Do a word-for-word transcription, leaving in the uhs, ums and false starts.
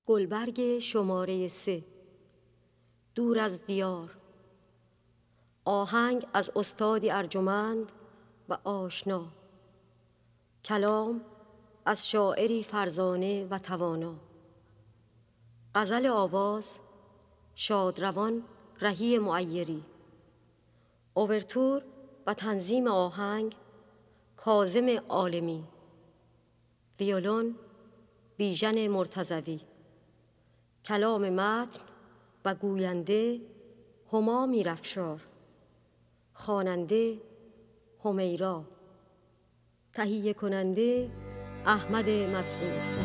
گلبرگ شماره سه. دور از دیار. آهنگ از استادی ارجمند و آشنا. کلام از شاعری فرزانه و توانا. غزل آواز شادروان رهی معیری. اوورتور و تنظیم آهنگ کاظم عالمی. ویولون بیژن مرتضوی. کلام متن و گوینده هما میرافشار. خواننده همیرا. تهیه کننده احمد مسعود.